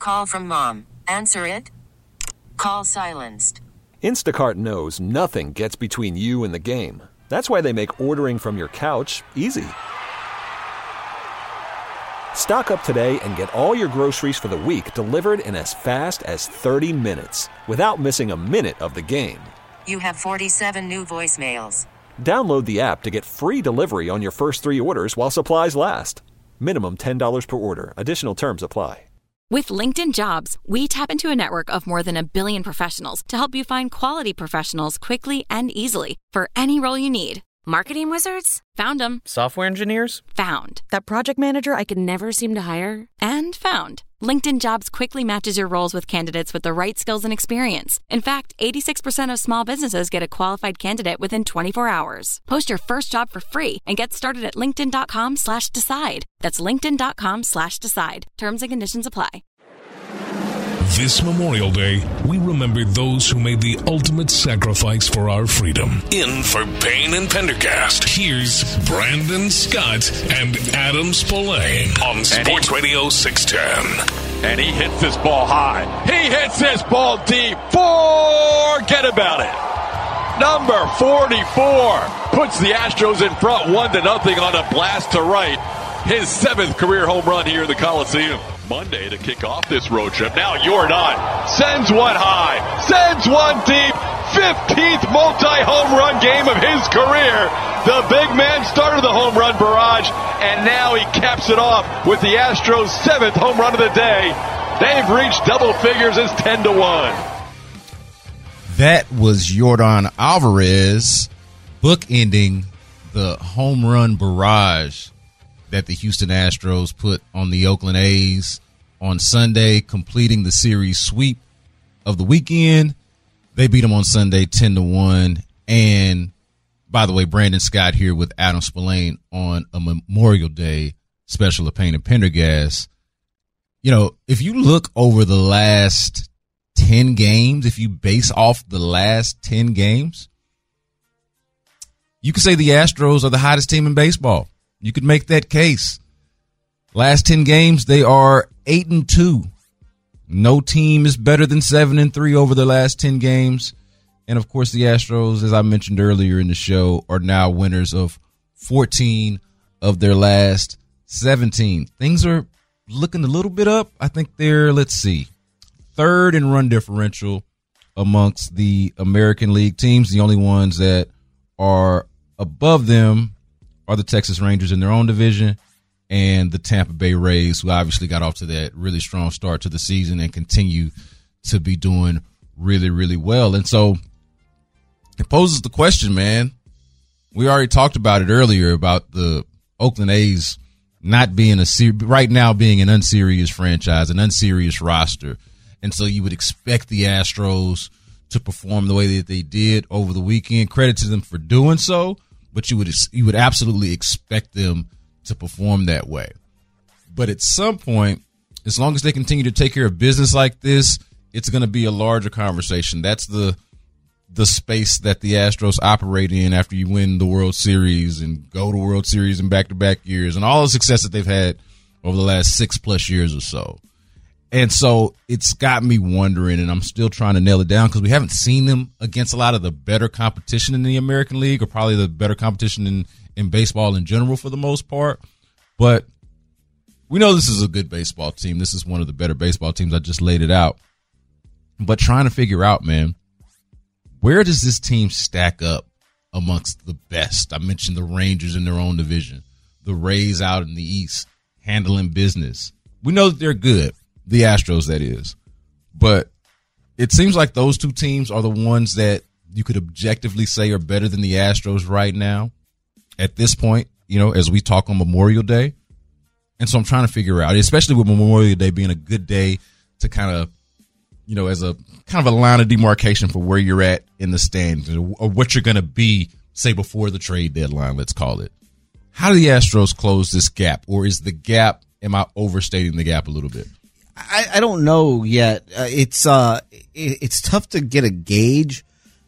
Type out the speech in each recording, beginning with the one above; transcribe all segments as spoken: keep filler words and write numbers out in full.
Call from mom. Answer it. Call silenced. Instacart knows nothing gets between you and the game. That's why they make ordering from your couch easy. Stock up today and get all your groceries for the week delivered in as fast as thirty minutes without missing a minute of the game. You have forty-seven new voicemails. Download the app to get free delivery on your first three orders while supplies last. Minimum ten dollars per order. Additional terms apply. With LinkedIn Jobs, we tap into a network of more than a billion professionals to help you find quality professionals quickly and easily for any role you need. Marketing wizards? Found them. Software engineers? Found. That project manager I could never seem to hire? And found. LinkedIn Jobs quickly matches your roles with candidates with the right skills and experience. In fact, eighty-six percent of small businesses get a qualified candidate within twenty-four hours. Post your first job for free and get started at linkedin.com slash decide. That's linkedin.com slash decide. Terms and conditions apply. This Memorial Day, we remember those who made the ultimate sacrifice for our freedom. In for Payne and Pendergast, here's Brandon Scott and Adam Spillane on Sports Radio six ten. And he hits this ball high. He hits this ball deep. Forget about it. Number forty-four puts the Astros in front one to nothing on a blast to right. His seventh career home run here in the Coliseum. Monday to kick off this road trip. Now Jordan sends one high, sends one deep. fifteenth multi-home run game of his career. The big man started the home run barrage, and now he caps it off with the Astros' seventh home run of the day. They've reached double figures as ten to one. That was Jordan Alvarez bookending the home run barrage that the Houston Astros put on the Oakland A's on Sunday, completing the series sweep of the weekend. They beat them on Sunday ten to one. And by the way, Brandon Scott here with Adam Spillane on a Memorial Day special of Payne and Pendergast. You know, if you look over the last ten games, if you base off the last ten games, you could say the Astros are the hottest team in baseball. You could make that case. Last ten games, they are eight and two. No team is better than seven and three over the last ten games. And of course, the Astros, as I mentioned earlier in the show, are now winners of fourteen of their last seventeen. Things are looking a little bit up. I think they're, let's see, third in run differential amongst the American League teams. The only ones that are above them are the Texas Rangers in their own division and the Tampa Bay Rays, who obviously got off to that really strong start to the season and continue to be doing really, really well. And so it poses the question, man. We already talked about it earlier about the Oakland A's not being a ser- right now being an unserious franchise, an unserious roster. And so you would expect the Astros to perform the way that they did over the weekend. Credit to them for doing so. But you would you would absolutely expect them to perform that way. But at some point, as long as they continue to take care of business like this, it's going to be a larger conversation. That's the the space that the Astros operate in after you win the World Series and go to World Series in back-to-back years and all the success that they've had over the last six-plus years or so. And so it's got me wondering, and I'm still trying to nail it down because we haven't seen them against a lot of the better competition in the American League, or probably the better competition in, in baseball in general for the most part. But we know this is a good baseball team. This is one of the better baseball teams. I just laid it out. But trying to figure out, man, where does this team stack up amongst the best? I mentioned the Rangers in their own division, the Rays out in the East, handling business. We know that they're good. The Astros, that is. But it seems like those two teams are the ones that you could objectively say are better than the Astros right now at this point, you know, as we talk on Memorial Day. And so I'm trying to figure out, especially with Memorial Day being a good day to kind of, you know, as a kind of a line of demarcation for where you're at in the standings or what you're going to be, say, before the trade deadline, let's call it. How do the Astros close this gap? Or is the gap, am I overstating the gap a little bit? I, I don't know yet. Uh, it's uh, it, it's tough to get a gauge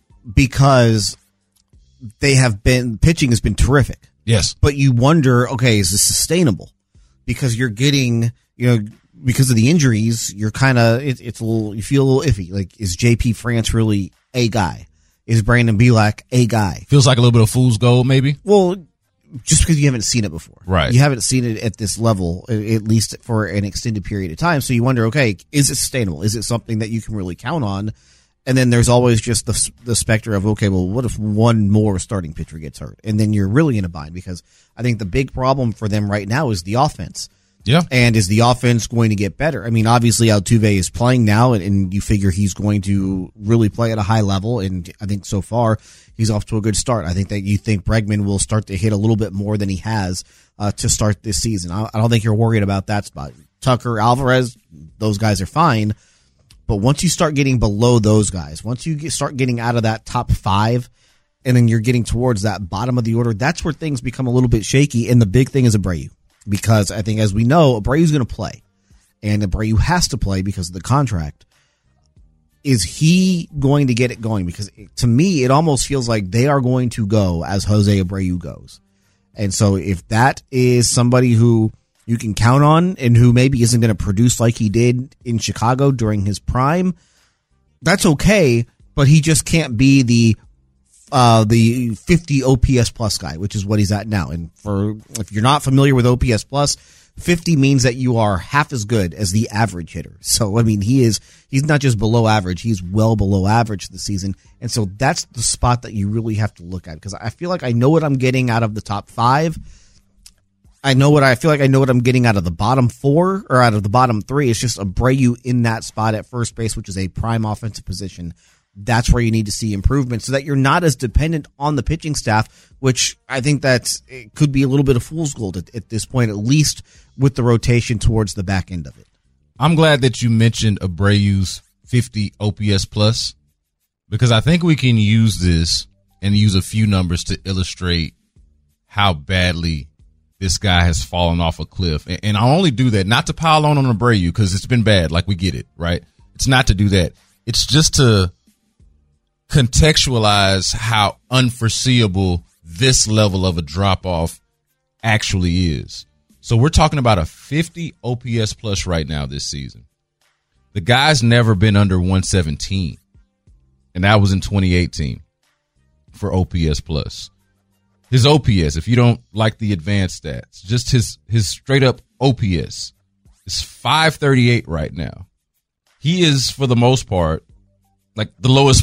because they have been pitching has been terrific. Yes, but you wonder, okay, is this sustainable? Because you're getting, you know, because of the injuries, you're kind of it, it's a little you feel a little iffy. Like, is J P France really a guy? Is Brandon Bielak a guy? Feels like a little bit of fool's gold, maybe. Well, just because you haven't seen it before, right? You haven't seen it at this level, at least for an extended period of time. So you wonder, okay, is it sustainable? Is it something that you can really count on? And then there's always just the the specter of, okay, well, what if one more starting pitcher gets hurt? And then you're really in a bind, because I think the big problem for them right now is the offense. Yeah. And is the offense going to get better? I mean, obviously Altuve is playing now, and, and you figure he's going to really play at a high level. And I think so far he's off to a good start. I think that you think Bregman will start to hit a little bit more than he has uh, to start this season. I, I don't think you're worried about that spot. Tucker, Alvarez, those guys are fine. But once you start getting below those guys, once you get, start getting out of that top five, and then you're getting towards that bottom of the order, that's where things become a little bit shaky. And the big thing is Abreu. Because I think, as we know, Abreu's going to play, and Abreu has to play because of the contract. Is he going to get it going? Because to me, it almost feels like they are going to go as Jose Abreu goes. And so if that is somebody who you can count on and who maybe isn't going to produce like he did in Chicago during his prime, that's okay, but he just can't be the Uh, the fifty O P S plus guy, which is what he's at now. And for, if you're not familiar with O P S plus, fifty means that you are half as good as the average hitter. So, I mean, he is, he's not just below average, he's well below average this season. And so that's the spot that you really have to look at, because I feel like I know what I'm getting out of the top five. I know what I feel like I know what I'm getting out of the bottom four or out of the bottom three. It's just Abreu in that spot at first base, which is a prime offensive position. That's where you need to see improvement, so that you're not as dependent on the pitching staff, which I think that it could be a little bit of fool's gold at, at this point, at least with the rotation towards the back end of it. I'm glad that you mentioned Abreu's fifty O P S plus, because I think we can use this and use a few numbers to illustrate how badly this guy has fallen off a cliff. And, and I'll only do that not to pile on on Abreu, because it's been bad. Like, we get it, right? It's not to do that. It's just to contextualize how unforeseeable this level of a drop-off actually is. So we're talking about a fifty O P S plus right now this season. The guy's never been under one seventeen, and that was in twenty eighteen for O P S plus. His O P S, if you don't like the advanced stats, just his his straight-up O P S is five thirty-eight right now. He is, for the most part, like the lowest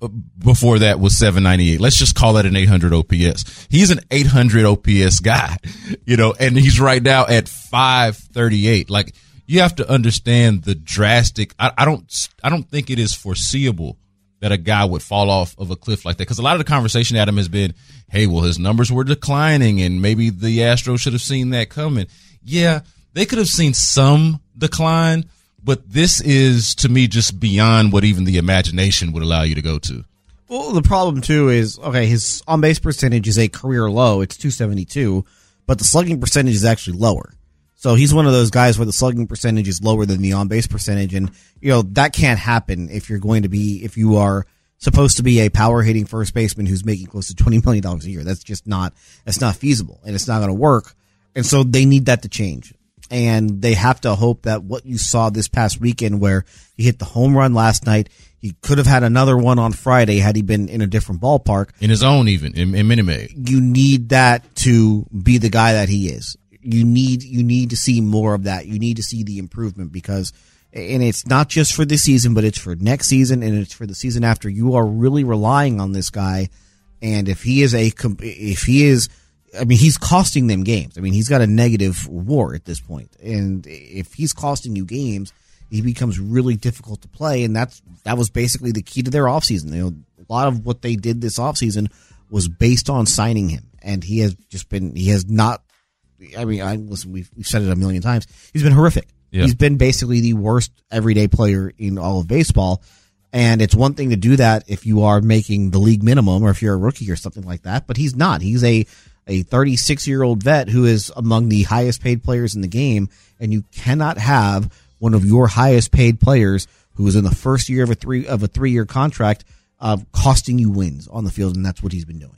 before that was seven ninety-eight. Let's just call that an eight hundred O P S. He's an eight hundred O P S guy, you know, and he's right now at five thirty-eight. Like, you have to understand the drastic. I, I don't, I don't think it is foreseeable that a guy would fall off of a cliff like that. Because a lot of the conversation, Adam, has been, hey, well, his numbers were declining, and maybe the Astros should have seen that coming. Yeah, they could have seen some decline, but this is, to me, just beyond what even the imagination would allow you to go to. Well, the problem, too, is, okay, his on-base percentage is a career low. It's two seventy-two, but the slugging percentage is actually lower. So he's one of those guys where the slugging percentage is lower than the on-base percentage, and, you know, that can't happen if you're going to be, if you are supposed to be a power-hitting first baseman who's making close to twenty million dollars a year. That's just not, that's not feasible, and it's not going to work. And so they need that to change. And they have to hope that what you saw this past weekend, where he hit the home run last night, he could have had another one on Friday had he been in a different ballpark. In his own, even, in, in Minute Maid. You need that to be the guy that he is. You need, you need to see more of that. You need to see the improvement, because, and it's not just for this season, but it's for next season, and it's for the season after. You are really relying on this guy. And if he is a, if he is, I mean, he's costing them games. I mean, he's got a negative WAR at this point. And if he's costing you games, he becomes really difficult to play. And that's, that was basically the key to their offseason. You know, a lot of what they did this offseason was based on signing him. And he has just been, he has not, I mean, I listen, we've, we've said it a million times. He's been horrific. Yeah. He's been basically the worst everyday player in all of baseball. And it's one thing to do that if you are making the league minimum or if you're a rookie or something like that, but he's not. He's a, a thirty-six-year-old vet who is among the highest paid players in the game, and you cannot have one of your highest paid players who is in the first year of a three of a three-year contract uh, costing you wins on the field, and that's what he's been doing.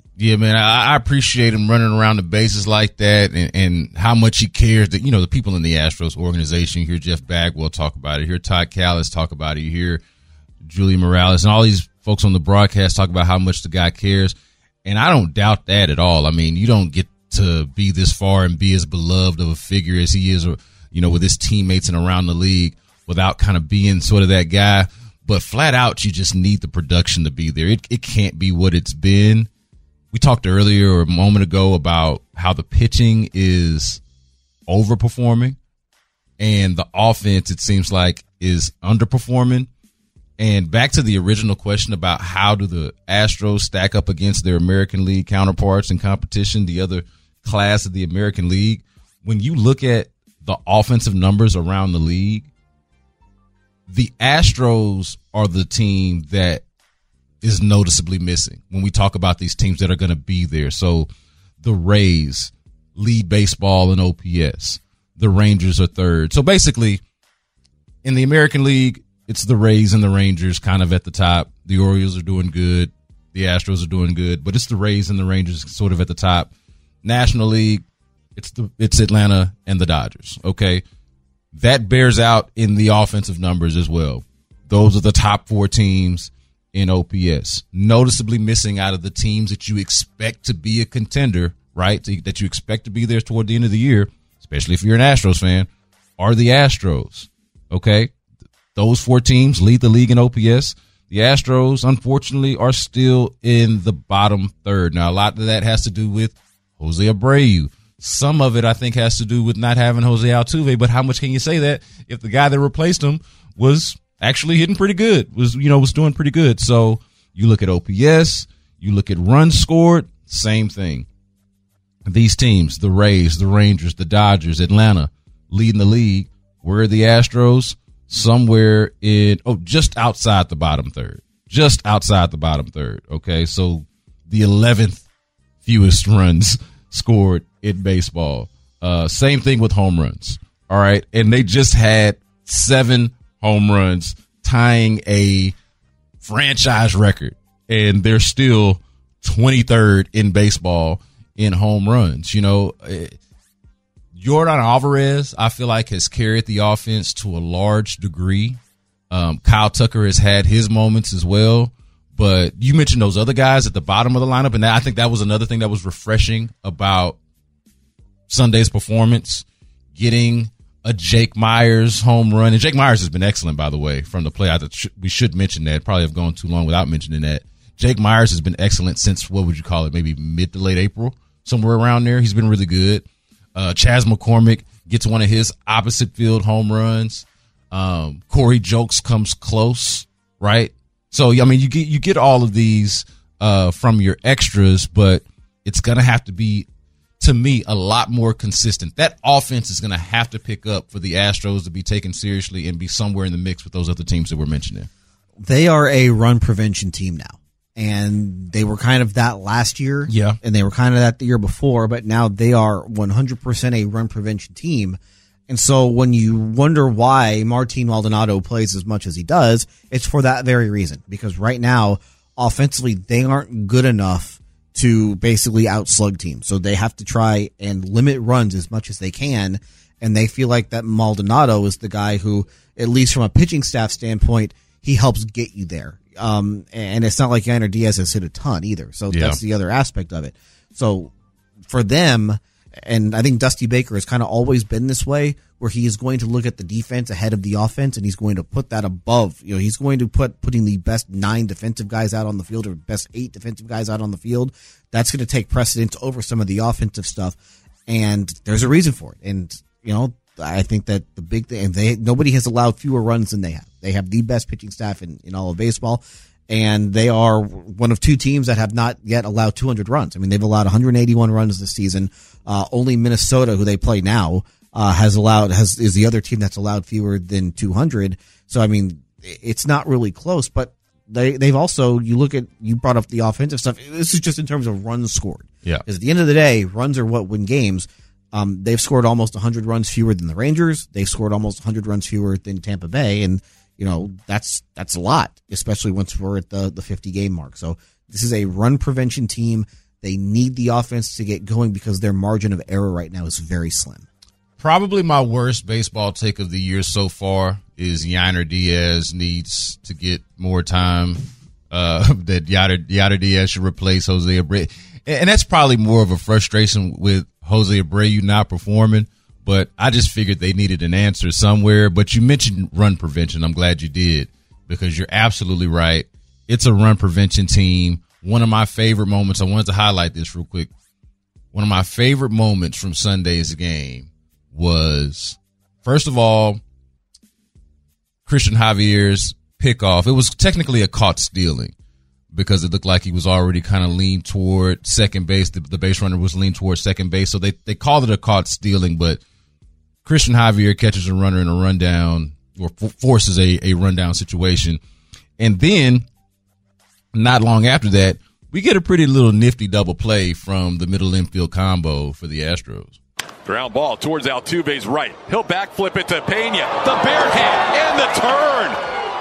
Yeah, man, I, I appreciate him running around the bases like that, and, and how much he cares that, you know, the people in the Astros organization. You hear Jeff Bagwell talk about it. You hear Todd Callis talk about it. You hear Julian Morales and all these folks on the broadcast talk about how much the guy cares. And I don't doubt that at all. I mean, you don't get to be this far and be as beloved of a figure as he is, or, you know, with his teammates and around the league without kind of being sort of that guy. But flat out, you just need the production to be there. It, it can't be what it's been. We talked earlier or a moment ago about how the pitching is overperforming and the offense, it seems like, is underperforming. And back to the original question about how do the Astros stack up against their American League counterparts in competition, the other class of the American League. When you look at the offensive numbers around the league, the Astros are the team that is noticeably missing when we talk about these teams that are going to be there. So the Rays lead baseball in O P S. The Rangers are third. So basically, in the American League, it's the Rays and the Rangers kind of at the top. The Orioles are doing good. The Astros are doing good. But it's the Rays and the Rangers sort of at the top. National League, it's the it's Atlanta and the Dodgers. Okay? That bears out in the offensive numbers as well. Those are the top four teams in O P S. Noticeably missing out of the teams that you expect to be a contender, right? That you expect to be there toward the end of the year, especially if you're an Astros fan, are the Astros. Okay? Those four teams lead the league in O P S. The Astros, unfortunately, are still in the bottom third. Now, a lot of that has to do with Jose Abreu. Some of it, I think, has to do with not having Jose Altuve, but how much can you say that if the guy that replaced him was actually hitting pretty good, was, you know, was doing pretty good. So you look at O P S, you look at runs scored, same thing. These teams, the Rays, the Rangers, the Dodgers, Atlanta, leading the league. Where are the Astros? Somewhere in, oh, just outside the bottom third. Just outside the bottom third, okay? So the eleventh fewest runs scored in baseball. Uh, same thing with home runs, all right? And they just had seven home runs, tying a franchise record, and they're still twenty-third in baseball in home runs. You know, Yordan Alvarez, I feel like, has carried the offense to a large degree. Um, Kyle Tucker has had his moments as well, but you mentioned those other guys at the bottom of the lineup, and I think that was another thing that was refreshing about Sunday's performance, getting a Jake Myers home run. And Jake Myers has been excellent, by the way, from the play. I th- we should mention that. Probably have gone too long without mentioning that. Jake Myers has been excellent since, what would you call it, maybe mid to late April, somewhere around there. He's been really good. Uh, Chas McCormick gets one of his opposite field home runs. Um, Corey Jokes comes close, right? So, I mean, you get, you get all of these uh, from your extras, but it's going to have to be, to me, a lot more consistent. That offense is going to have to pick up for the Astros to be taken seriously and be somewhere in the mix with those other teams that we're mentioning. They are a run prevention team now. And they were kind of that last year. Yeah. And they were kind of that the year before, but now they are one hundred percent a run prevention team. And so when you wonder why Martin Maldonado plays as much as he does, it's for that very reason. Because right now, offensively, they aren't good enough to basically outslug teams. So they have to try and limit runs as much as they can. And they feel like that Maldonado is the guy who, at least from a pitching staff standpoint, he helps get you there. Um, and it's not like Yainer Diaz has hit a ton either. So yeah. That's the other aspect of it. So for them, and I think Dusty Baker has kind of always been this way, where he is going to look at the defense ahead of the offense, and he's going to put that above. You know, he's going to put putting the best nine defensive guys out on the field or best eight defensive guys out on the field. That's going to take precedence over some of the offensive stuff, and there's a reason for it. And you know, I think that the big thing, and they nobody has allowed fewer runs than they have. They have the best pitching staff in, in all of baseball, and they are one of two teams that have not yet allowed two hundred runs. I mean, they've allowed one hundred eighty-one runs this season. Uh, only Minnesota, who they play now, uh, has allowed has is the other team that's allowed fewer than two hundred. So I mean, it's not really close. But they they've also, you look at, you brought up the offensive stuff. This is just in terms of runs scored. Yeah. Because at the end of the day, runs are what win games. Um, they've scored almost one hundred runs fewer than the Rangers. They've scored almost one hundred runs fewer than Tampa Bay, and you know, that's that's a lot, especially once we're at the, the fifty game mark. So this is a run prevention team. They need the offense to get going because their margin of error right now is very slim. Probably my worst baseball take of the year so far is Yainer Diaz needs to get more time. Uh, that Yainer, Yainer Diaz should replace Jose Abreu. And that's probably more of a frustration with Jose Abreu not performing. But I just figured they needed an answer somewhere. But you mentioned run prevention. I'm glad you did, because you're absolutely right. It's a run prevention team. One of my favorite moments, I wanted to highlight this real quick. One of my favorite moments from Sunday's game was, first of all, Christian Javier's pickoff. It was technically a caught stealing because it looked like he was already kind of leaned toward second base. The, the base runner was leaned toward second base. So they, they called it a caught stealing, but Christian Javier catches a runner in a rundown or f- forces a, a rundown situation. And then not long after that, we get a pretty little nifty double play from the middle infield combo for the Astros. Ground ball towards Altuve's right. He'll backflip it to Pena. The bare hand and the turn.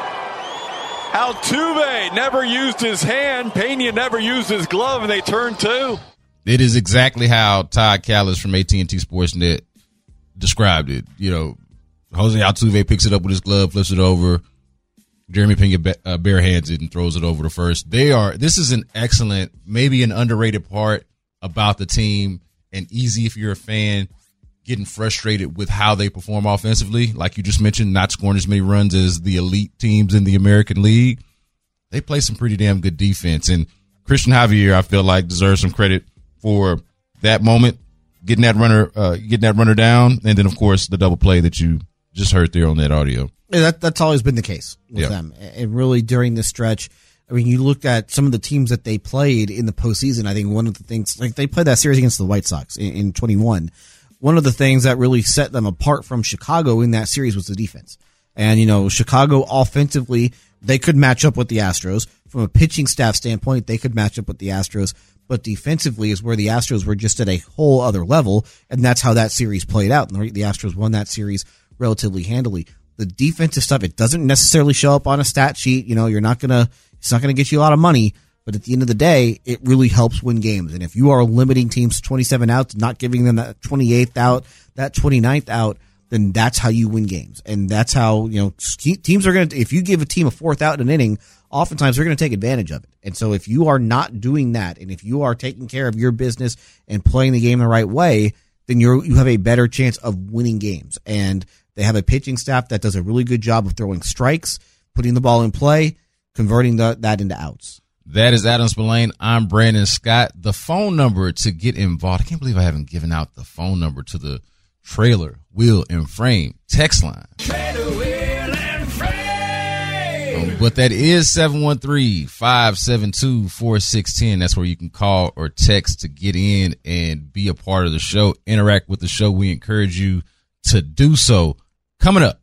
Altuve never used his hand. Pena never used his glove, and they turn two. It is exactly how Todd Callis from A T and T Sportsnet described it. You know, Jose Altuve picks it up with his glove, flips it over. Jeremy Pena uh, bare hands it and throws it over to first. They are. This is an excellent, maybe an underrated part about the team, and easy if you're a fan, getting frustrated with how they perform offensively. Like you just mentioned, not scoring as many runs as the elite teams in the American League. They play some pretty damn good defense. And Christian Javier, I feel like, deserves some credit for that moment, getting that runner, uh, getting that runner down, and then of course the double play that you just heard there on that audio. Yeah, that, that's always been the case with yep. them. And really during this stretch, I mean, you looked at some of the teams that they played in the postseason. I think one of the things, like they played that series against the White Sox in, in twenty-one. One of the things that really set them apart from Chicago in that series was the defense. And, you know, Chicago offensively, they could match up with the Astros. From a pitching staff standpoint, they could match up with the Astros. But defensively is where the Astros were just at a whole other level. And that's how that series played out. And the Astros won that series relatively handily. The defensive stuff, it doesn't necessarily show up on a stat sheet. You know, you're not going to, it's not going to get you a lot of money. But at the end of the day, it really helps win games. And if you are limiting teams to twenty-seven outs, not giving them that twenty-eighth out, that twenty-ninth out, then that's how you win games. And that's how, you know, teams are going to, if you give a team a fourth out in an inning, oftentimes they're going to take advantage of it. And so if you are not doing that, and if you are taking care of your business and playing the game the right way, then you're, you have a better chance of winning games. And they have a pitching staff that does a really good job of throwing strikes, putting the ball in play, converting the, that into outs. That is Adam Spillane. I'm Brandon Scott. The phone number to get involved. I can't believe I haven't given out the phone number to the Trailer, Wheel, and Frame text line. Trailer, Wheel, and Frame. Um, but that is seven one three, five seven two, four six one zero. That's where you can call or text to get in and be a part of the show, interact with the show. We encourage you to do so. Coming up,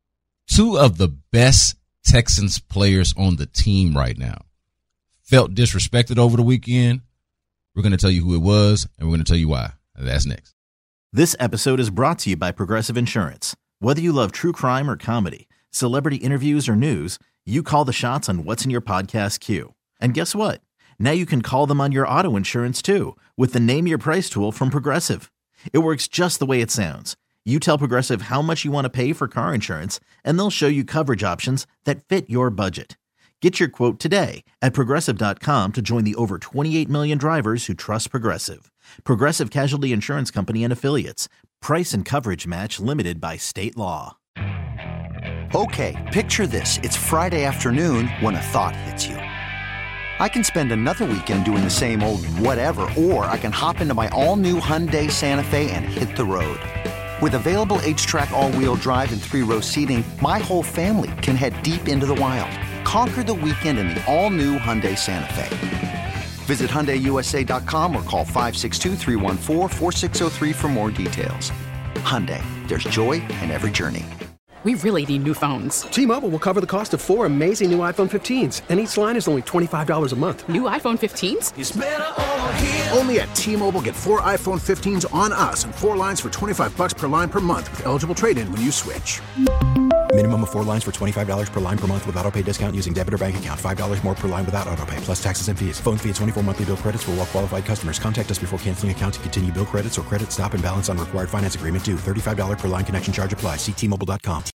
two of the best Texans players on the team right now felt disrespected over the weekend. We're going to tell you who it was, and we're going to tell you why. That's next. This episode is brought to you by Progressive Insurance. Whether you love true crime or comedy, celebrity interviews or news, you call the shots on what's in your podcast queue. And guess what? Now you can call them on your auto insurance too with the Name Your Price tool from Progressive. It works just the way it sounds. You tell Progressive how much you want to pay for car insurance, and they'll show you coverage options that fit your budget. Get your quote today at Progressive dot com to join the over twenty-eight million drivers who trust Progressive. Progressive Casualty Insurance Company and Affiliates. Price and coverage match limited by state law. Okay, picture this. It's Friday afternoon when a thought hits you. I can spend another weekend doing the same old whatever, or I can hop into my all-new Hyundai Santa Fe and hit the road. With available H-Track all-wheel drive and three-row seating, my whole family can head deep into the wild. Conquer the weekend in the all-new Hyundai Santa Fe. Visit Hyundai U S A dot com or call five six two, three one four, four six zero three for more details. Hyundai, there's joy in every journey. We really need new phones. T-Mobile will cover the cost of four amazing new iPhone fifteens, and each line is only twenty-five dollars a month. New iPhone fifteens? It's better over here. Only at T-Mobile, get four iPhone fifteens on us and four lines for twenty-five dollars per line per month with eligible trade-in when you switch. Minimum of four lines for twenty-five dollars per line per month with autopay discount using debit or bank account. five dollars more per line without autopay, plus taxes and fees. Phone fee at twenty-four monthly bill credits for well qualified customers. Contact us before canceling account to continue bill credits or credit stop and balance on required finance agreement due. thirty-five dollars per line connection charge applies. See T Mobile dot com.